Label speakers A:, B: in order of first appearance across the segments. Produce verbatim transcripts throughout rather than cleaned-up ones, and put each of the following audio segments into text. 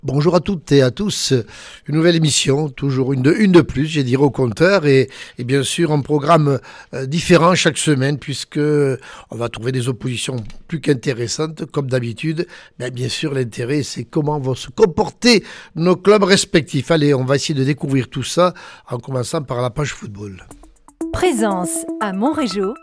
A: Bonjour à toutes et à tous, une nouvelle émission, toujours une de, une de plus, j'ai dit au compteur, et, et bien sûr un programme euh, différent chaque semaine, puisque on va trouver des oppositions plus qu'intéressantes, comme d'habitude. Ben, bien sûr, l'intérêt, c'est comment vont se comporter nos clubs respectifs. Allez, on va essayer de découvrir tout ça, en commençant par la page football.
B: Présence à Montrégeau,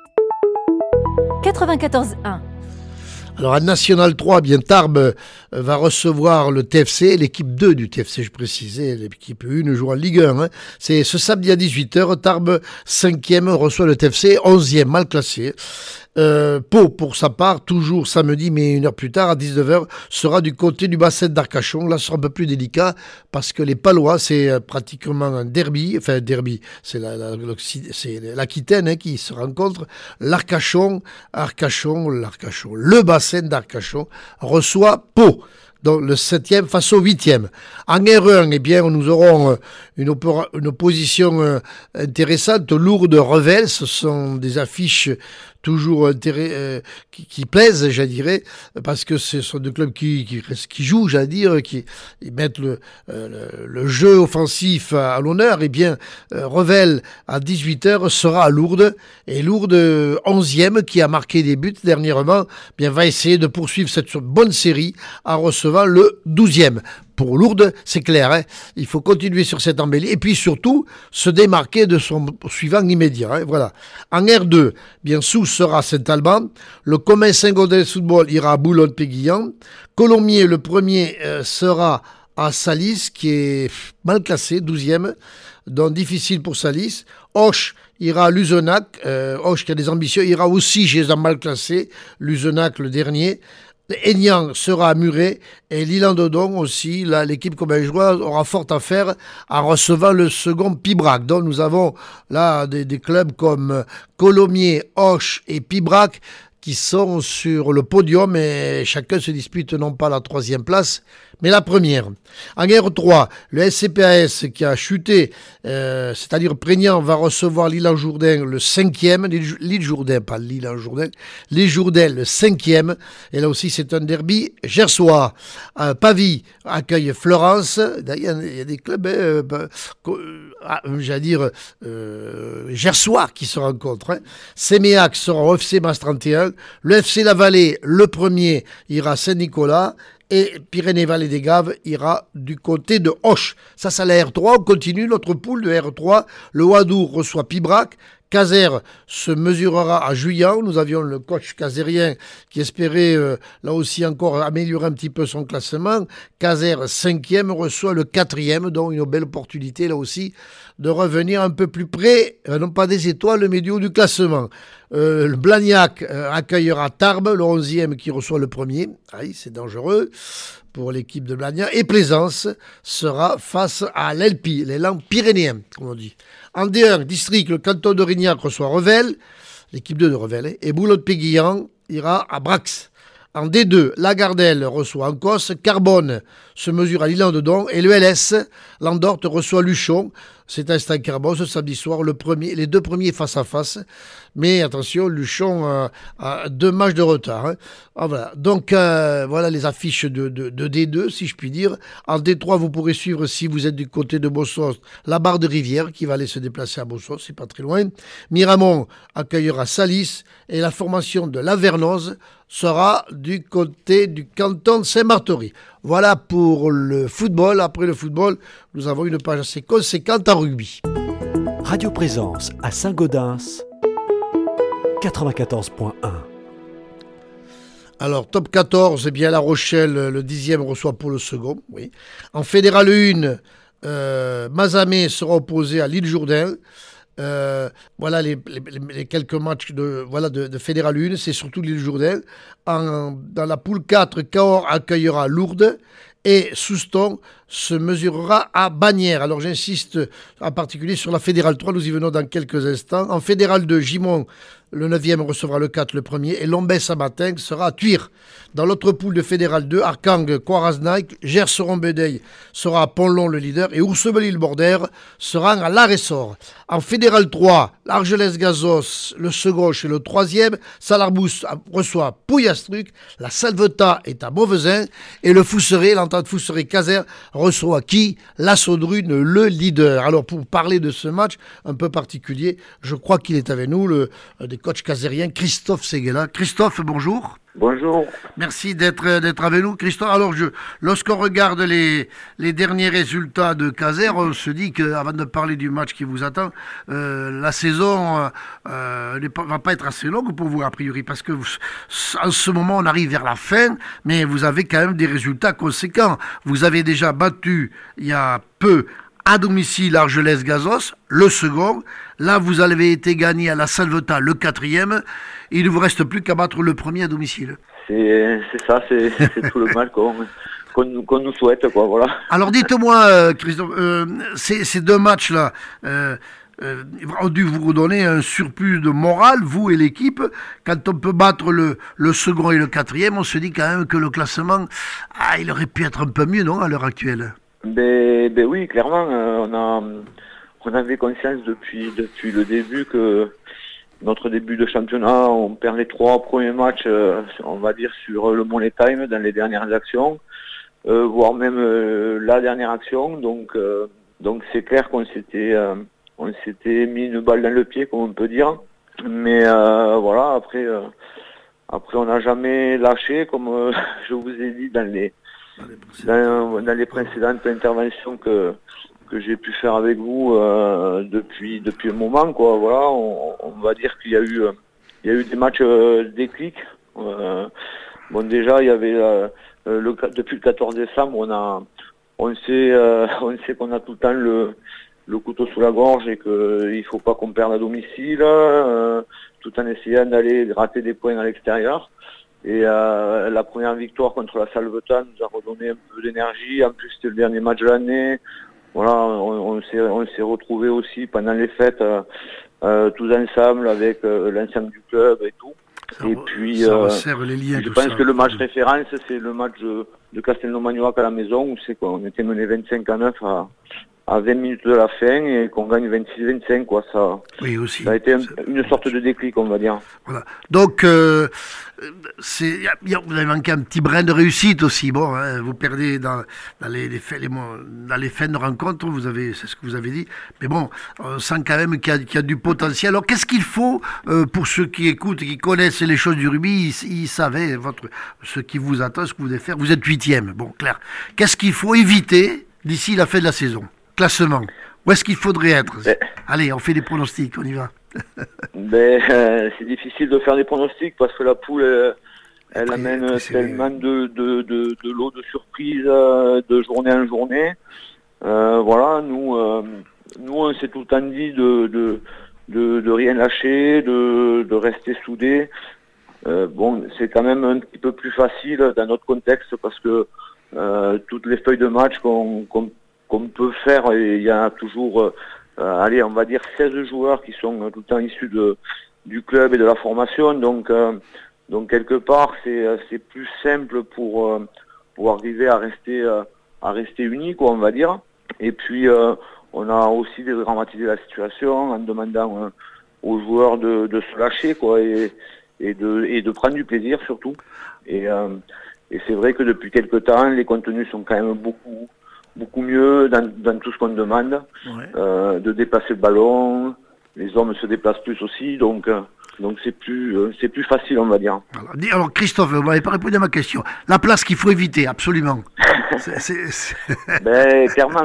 B: quatre-vingt-quatorze un.
A: Alors, à National trois, bien Tarbes euh, va recevoir le T F C, l'équipe deux du T F C, je précisais, l'équipe un joue en Ligue un. Hein. C'est ce samedi à dix-huit heures, Tarbes cinquième reçoit le T F C, onzième, mal classé. Euh, Pau, pour sa part, toujours samedi, mais une heure plus tard, à dix-neuf heures, sera du côté du bassin d'Arcachon. Là, ce sera un peu plus délicat, parce que les Palois, c'est pratiquement un derby, enfin un derby, c'est la, la, c'est l'Aquitaine hein, qui se rencontre. L'Arcachon, Arcachon, l'Arcachon, le bassin d'Arcachon reçoit Pau. Donc le septième face au huitième. En R un, eh bien, nous aurons une, opera, une opposition euh, intéressante. Lourdes-Revel, ce sont des affiches toujours intérêt, euh, qui, qui plaisent, je dirais, parce que ce sont des clubs qui, qui, qui jouent, j'allais dire, qui ils mettent le, euh, le, le jeu offensif à, à l'honneur. Eh bien, euh, Revel, à dix-huit heures, sera à Lourdes, et Lourdes, onzième, qui a marqué des buts dernièrement, eh bien, va essayer de poursuivre cette bonne série en recevant le douzième. Pour Lourdes, c'est clair, hein, il faut continuer sur cette embellie et puis surtout se démarquer de son suivant immédiat. Hein, voilà. En R deux, bien Sousse sera Saint-Alban, le Commun Saint-Gaudens Football ira à Boulogne-Péguillan, Colomiers, le premier, euh, sera à Salis, qui est mal classé, douzième, donc difficile pour Salis. Auch ira à Luzenac, euh, Auch qui a des ambitions, ira aussi chez un mal classé, Luzenac le dernier. Aignan sera à Muret et L'Isle-en-Dedon aussi. Là, l'équipe commingeoise aura fort à faire en recevant le second Pibrac. Donc nous avons là des, des clubs comme Colomiers, Auch et Pibrac qui sont sur le podium et chacun se dispute non pas la troisième place, mais la première. En R trois, le S C P A S qui a chuté, euh, c'est-à-dire Prégnant, va recevoir L'Isle-en-Jourdain le cinquième, L'Isle-Jourdain, pas L'Isle-en-Jourdain, L'Isle-Jourdain le cinquième, et là aussi c'est un derby gersois. Euh, Pavie accueille Florence, il y, y a des clubs, euh, euh, j'allais dire, euh, gersois qui se rencontrent. Hein. Séméac sera au F C Mas trente et un, le F C La Vallée, le premier, ira à Saint-Nicolas, et Pyrénées-Vallée des Gaves ira du côté de Auch. Ça, c'est la R trois. On continue notre poule de R trois. Le Ouadour reçoit Pibrac. Caser se mesurera à Juillan. Nous avions le coach casérien qui espérait euh, là aussi encore améliorer un petit peu son classement. Caser cinquième reçoit le quatrième, donc une belle opportunité là aussi de revenir un peu plus près, euh, non pas des étoiles, mais du haut du classement. Euh, le Blagnac euh, accueillera Tarbes, le onzième qui reçoit le premier. Aïe, c'est dangereux pour l'équipe de Blagnac. Et Plaisance sera face à l'Elpi, l'élan pyrénéen, comme on dit. En D un, district, le canton de Rignac reçoit Revel, l'équipe deux de Revel, hein, et Boulogne-Péguillan ira à Brax. En D deux, Lagardelle reçoit Ancos, Carbone se mesure à L'Isle-en-Dedon et le L S, Landorte reçoit Luchon. C'est un stade Carbone ce samedi soir, le premier, les deux premiers face à face. Mais attention, Luchon euh, a deux matchs de retard. Hein. Ah, voilà. Donc euh, voilà les affiches de, de, de D deux, si je puis dire. En D trois, vous pourrez suivre, si vous êtes du côté de Bossos, la barre de Rivière qui va aller se déplacer à Bossos, c'est pas très loin. Miramont accueillera Salis et la formation de Lavernoz sera du côté du canton de Saint-Martory. Voilà pour le football. Après le football, nous avons une page assez conséquente en rugby.
C: Radio Présence à Saint-Gaudens, quatre-vingt-quatorze point un.
A: Alors, top quatorze, eh bien La Rochelle, le dixième reçoit pour le second. Oui. En Fédéral un, euh, Mazamet sera opposé à L'Isle-Jourdain. Euh, voilà les, les, les quelques matchs de, voilà de, de Fédéral un, c'est surtout L'Isle-Jourdain. En, dans la poule quatre, Cahors accueillera Lourdes et Souston se mesurera à Bagnères. Alors j'insiste en particulier sur la Fédérale trois, nous y venons dans quelques instants. En Fédéral deux, Gimont le neuvième recevra le quatre, le premier, et Lombès-Sabatin sera à Thuir. Dans l'autre poule de Fédéral deux, Arcang, Coaraznaï, Gers-Rombedeuil sera à Pont-Long, le leader, et Oursebel-Île-Bordère sera à l'Aressor. En Fédéral trois, l'Argelès-Gazos, le second chez le troisième, Salarbous reçoit Pouillastruc, la Salvetat est à Beauvezin, et le Fousseret, l'entente Fousseret-Caser, reçoit qui? La Saudrune, le leader. Alors pour parler de ce match un peu particulier, je crois qu'il est avec nous, le des coachs casériens, Christophe Séguéla. Christophe, bonjour.
D: Bonjour.
A: Merci d'être d'être avec nous, Christophe. Alors, je, lorsqu'on regarde les, les derniers résultats de Caser, on se dit qu'avant de parler du match qui vous attend, euh, la saison euh, ne va pas être assez longue pour vous, a priori, parce que vous, en ce moment, on arrive vers la fin, mais vous avez quand même des résultats conséquents. Vous avez déjà battu, il y a peu, à domicile, Argelès-Gazos, le second. Là, vous avez été gagné à la Salvetat, le quatrième. Il ne vous reste plus qu'à battre le premier à domicile.
D: C'est, c'est ça, c'est, c'est tout le mal qu'on, qu'on, qu'on nous souhaite, quoi, voilà.
A: Alors, dites-moi, euh, Christophe, euh, ces, ces deux matchs-là euh, euh, ont dû vous redonner un surplus de morale, vous et l'équipe. Quand on peut battre le, le second et le quatrième, on se dit quand même que le classement, ah, il aurait pu être un peu mieux, non, à l'heure actuelle?
D: Ben, ben oui, clairement, euh, on a, on avait conscience depuis, depuis le début que notre début de championnat, on perd les trois premiers matchs, euh, on va dire, sur le Money Time dans les dernières actions, euh, voire même euh, la dernière action. Donc, euh, donc c'est clair qu'on s'était, euh, on s'était mis une balle dans le pied, comme on peut dire. Mais euh, voilà, après, euh, après on n'a jamais lâché, comme euh, je vous ai dit dans les Dans, dans les précédentes interventions que que j'ai pu faire avec vous euh, depuis depuis un moment, quoi. Voilà, on, on va dire qu'il y a eu euh, il y a eu des matchs euh, déclics. Euh, bon, déjà il y avait euh, le depuis le quatorze décembre, on a on sait euh, on sait qu'on a tout le temps le le couteau sous la gorge et que il faut pas qu'on perde à domicile, euh, tout en essayant d'aller gratter des points à l'extérieur. Et euh, la première victoire contre la Salvetat nous a redonné un peu d'énergie. En plus, c'était le dernier match de l'année. Voilà, on, on s'est on s'est retrouvés aussi pendant les fêtes euh, euh, tous ensemble avec euh, l'ensemble du club et tout.
A: Ça,
D: et puis,
A: ça
D: euh,
A: resserre les liens.
D: je
A: tout
D: pense
A: ça.
D: que le match référence, c'est le match de, de Castelnau-Magnoac à la maison où c'est quoi, on était mené vingt-cinq à neuf à à vingt minutes de la fin et qu'on gagne vingt-six vingt-cinq, quoi. Ça,
A: oui, aussi.
D: Ça a été un, une sorte de déclic, on va dire.
A: Voilà. Donc, euh, c'est, y a, y a, vous avez manqué un petit brin de réussite aussi. Bon, hein, vous perdez dans, dans, les, les, les, dans les fins de rencontre, vous avez, c'est ce que vous avez dit. Mais bon, on sent quand même qu'il y a, qu'il y a du potentiel. Alors, qu'est-ce qu'il faut euh, pour ceux qui écoutent, qui connaissent les choses du rugby, ils, ils savaient votre, ce qui vous attend, ce que vous devez faire. Vous êtes huitième, bon, clair. Qu'est-ce qu'il faut éviter d'ici la fin de la saison? Classement. Où est-ce qu'il faudrait être? ben, Allez, on fait des pronostics, on y va.
D: ben, euh, c'est difficile de faire des pronostics parce que la poule, elle, elle amène tellement de, de, de, de lots de surprises euh, de journée en journée. Euh, voilà, nous, euh, nous, on s'est tout le temps dit de, de, de, de rien lâcher, de, de rester soudés. Euh, bon, c'est quand même un petit peu plus facile dans notre contexte parce que euh, toutes les feuilles de match qu'on, qu'on qu'on peut faire, et il y a toujours, euh, allez, on va dire seize joueurs qui sont tout le temps issus de, du club et de la formation, donc, euh, donc quelque part, c'est, c'est plus simple pour, euh, pour arriver à rester, euh, à rester unis, quoi, on va dire. Et puis, euh, on a aussi dédramatisé la situation en demandant euh, aux joueurs de, de se lâcher, quoi, et, et de, et de prendre du plaisir surtout. Et, euh, et c'est vrai que depuis quelque temps, les contenus sont quand même beaucoup beaucoup mieux dans, dans tout ce qu'on demande, ouais. euh, de déplacer le ballon, les hommes se déplacent plus aussi, donc euh, donc c'est plus euh, c'est plus facile, on va dire.
A: Alors, alors Christophe, vous m'avez pas répondu à ma question. La place qu'il faut éviter, absolument. c'est, c'est, c'est...
D: Ben clairement,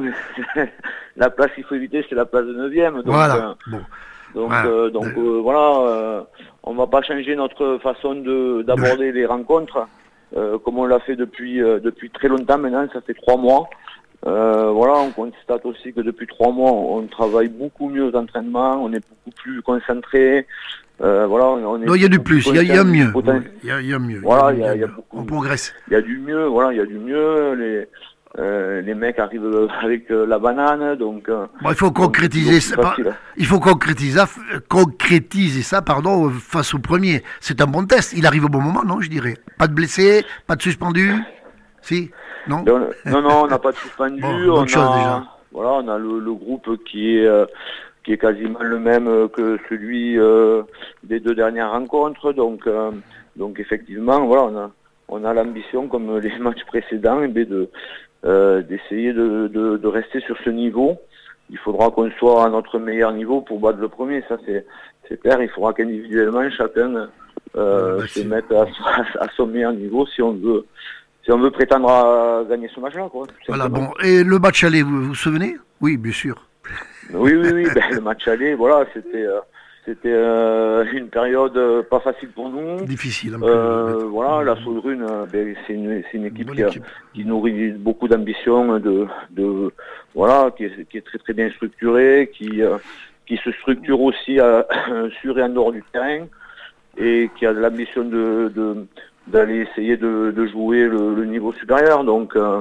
D: la place qu'il faut éviter, c'est la place de neuvième. Donc,
A: voilà.
D: Euh,
A: bon.
D: Donc
A: voilà.
D: Euh, donc euh, voilà, euh, on va pas changer notre façon de d'aborder de... les rencontres, euh, comme on l'a fait depuis euh, depuis très longtemps maintenant. Ça fait trois mois. Euh, voilà, on constate aussi que depuis trois mois, on travaille beaucoup mieux aux entraînements, on est beaucoup plus concentré. Euh, voilà, on est.
A: Non, il y a du plus, il y, y a mieux. Il y a, y a mieux.
D: Voilà, il y a,
A: y
D: y a
A: beaucoup.
D: beaucoup.
A: On progresse.
D: Il y a du mieux, voilà, il y a du mieux. Les, euh, les mecs arrivent avec euh, la banane, donc... Euh,
A: bon, il faut concrétiser ça. Pas, il faut concrétiser, concrétiser ça pardon, face au premier. C'est un bon test. Il arrive au bon moment, non, je dirais. Pas de blessés, pas de suspendus. Si, non
D: Non, non, non, on n'a pas de suspendu.
A: Bon,
D: on,
A: chose,
D: a,
A: déjà.
D: Voilà, on a le, le groupe qui est, euh, qui est quasiment le même que celui euh, des deux dernières rencontres. Donc, euh, donc effectivement, voilà, on a, on a l'ambition, comme les matchs précédents, eh bien, de, euh, d'essayer de, de, de rester sur ce niveau. Il faudra qu'on soit à notre meilleur niveau pour battre le premier. Ça, c'est, c'est clair. Il faudra qu'individuellement, chacun euh,
A: bah,
D: se mette à, à, à son meilleur niveau si on veut. Si on veut prétendre à gagner ce match-là, quoi.
A: Voilà, bon. Et le match aller, vous vous souvenez? Oui, bien sûr.
D: Oui, oui, oui. Ben, le match aller, voilà, c'était, euh, c'était euh, une période euh, pas facile pour nous.
A: Difficile. Un peu,
D: euh, voilà, la Saudrune, ben, c'est une, c'est une équipe, une qui, a, équipe qui nourrit beaucoup d'ambition, de, de, voilà, qui est, qui est très très bien structurée, qui, euh, qui se structure aussi à, sur et en dehors du terrain, et qui a l'ambition de, de d'aller essayer de, de jouer le, le niveau supérieur. Donc euh,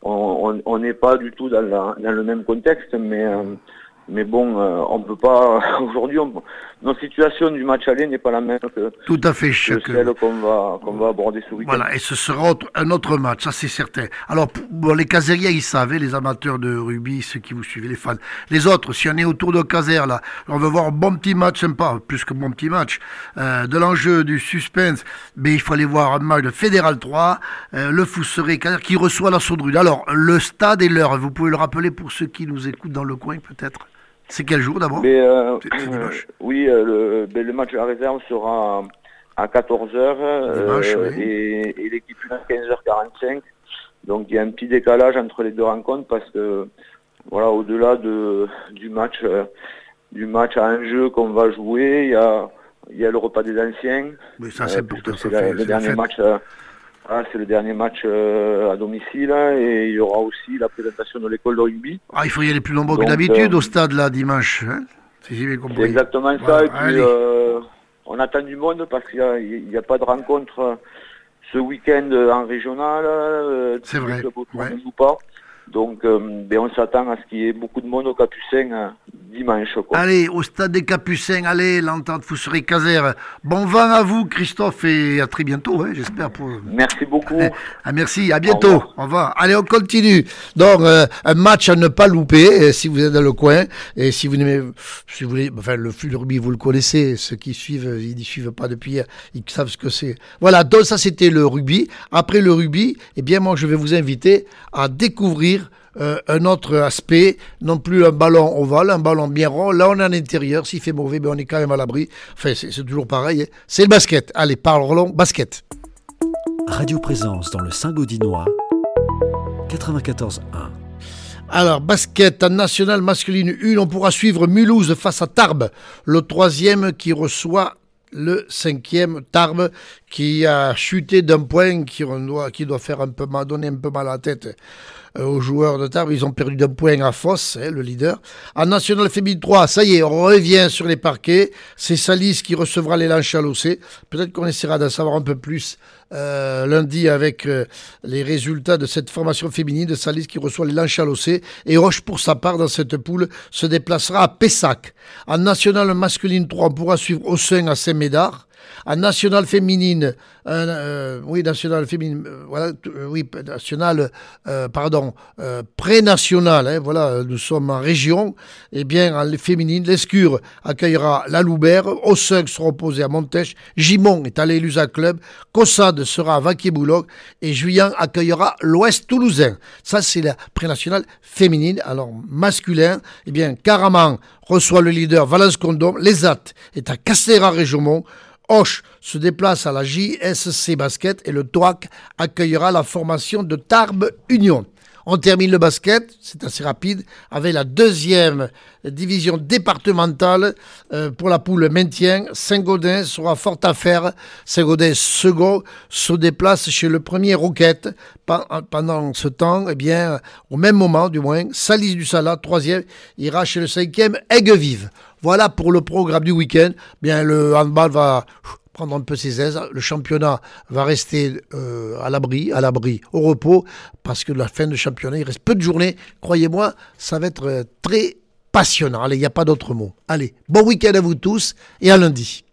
D: on n'est pas du tout dans, la, dans le même contexte, mais euh, mais bon, euh, on peut pas aujourd'hui. On, notre situation du match aller n'est pas la même que,
A: tout à fait,
D: que
A: chaque...
D: celle qu'on va qu'on va aborder ce week-end.
A: Voilà, et ce sera autre, un autre match, ça c'est certain. Alors pour, bon, les casériens, ils savaient, les amateurs de rugby, ceux qui vous suivez, les fans. Les autres, si on est autour de Caser là, on veut voir un bon petit match sympa, plus que bon petit match, euh, de l'enjeu, du suspense. Mais il faut aller voir un match de Fédéral trois, euh, le Fousseret Caser qui reçoit la Saudrune. Alors le stade et l'heure, vous pouvez le rappeler pour ceux qui nous écoutent dans le coin peut-être. C'est quel jour d'abord?
D: Mais, euh,
A: c'est, c'est
D: euh, Oui, euh, le, ben, le match de la réserve sera à quatorze heures euh, oui. et, et l'équipe à quinze heures quarante-cinq. Donc il y a un petit décalage entre les deux rencontres parce que voilà, au-delà de, du match euh, du match à un jeu qu'on va jouer, il y a, il y a le repas des anciens.
A: Oui, ça c'est
D: euh,
A: pour
D: c'est la, le dernier match. Euh, Ah, c'est le dernier match euh, à domicile hein, et il y aura aussi la présentation de l'école de rugby.
A: Ah, il faut y aller plus nombreux que d'habitude euh, au stade là dimanche. Hein,
D: si j'ai bien compris. C'est exactement voilà, ça. Et puis euh, on attend du monde parce qu'il n'y a, a pas de rencontre ce week-end en régional. Euh,
A: c'est vrai.
D: Le
A: ouais.
D: ne joue pas. Donc euh, ben on s'attend à ce qu'il y ait beaucoup de monde au Capucin euh, dimanche. Quoi.
A: Allez, au stade des Capucins, allez, l'entente Fousseret Caser. Bon vent à vous, Christophe, et à très bientôt, hein, j'espère. Pour...
D: Merci beaucoup.
A: Ah, merci, à bientôt. Au revoir. Au revoir. Allez, on continue. Donc, euh, un match à ne pas louper, si vous êtes dans le coin, et si vous n'aimez, si vous voulez, enfin, le, le rugby, vous le connaissez, ceux qui suivent, ils n'y suivent pas depuis hier, ils savent ce que c'est. Voilà, donc ça, c'était le rugby. Après le rugby, eh bien, moi, je vais vous inviter à découvrir Euh, un autre aspect, non plus un ballon ovale, un ballon bien rond. Là, on est en intérieur. S'il fait mauvais, ben on est quand même à l'abri. Enfin, c'est, c'est toujours pareil. Hein. C'est le basket. Allez, parlons basket.
C: Radio Présence dans le Saint-Gaudinois, quatre-vingt-quatorze un.
A: Alors, basket en nationale masculine un, on pourra suivre Mulhouse face à Tarbes, le troisième qui reçoit le cinquième, Tarbes, qui a chuté d'un point qui doit, qui doit faire un peu mal, donner un peu mal à la tête euh, aux joueurs de Tarbes. Ils ont perdu d'un point à Foss, hein, le leader. En National Féminin trois, ça y est, on revient sur les parquets. C'est Salis qui recevra l'élan Chalossé. Peut-être qu'on essaiera d'en savoir un peu plus euh, lundi avec euh, les résultats de cette formation féminine de Salis qui reçoit l'élan Chalossé. Et Roche, pour sa part, dans cette poule, se déplacera à Pessac. En National Masculine trois, on pourra suivre Aussin à Saint-Médard. En nationale féminine, euh, euh, oui, nationale féminine, euh, voilà, euh, oui, nationale, euh, pardon, euh, pré-nationale, hein, voilà, nous sommes en région, et eh bien, en féminine, l'Escure accueillera la Loubert, Aussin sera opposé à Montèche, Gimont est à l'Elusa Club, Caussade sera à Vaquier-Boulogne, et Juillan accueillera l'Ouest Toulousain. Ça, c'est la pré-nationale féminine. Alors, masculin, eh bien, Caraman reçoit le leader Valence-Condom, l'Esat est à Castéra-Régiaumont, Auch se déplace à la J S C Basket et le T O A C accueillera la formation de Tarbes Union. On termine le basket, c'est assez rapide, avec la deuxième division départementale euh, pour la poule maintien. Saint-Gaudens sera fort à faire. Saint-Gaudens second se déplace chez le premier Roquette. Pendant ce temps, eh bien, au même moment du moins, Salis du Salat, troisième, ira chez le cinquième Aigues-Vives. Voilà pour le programme du week-end. Bien, le handball va prendre un peu ses aises. Le championnat va rester euh, à l'abri, à l'abri, au repos, parce que la fin de championnat, il reste peu de journées. Croyez-moi, ça va être euh, très passionnant. Allez, il n'y a pas d'autre mot. Allez, bon week-end à vous tous et à lundi.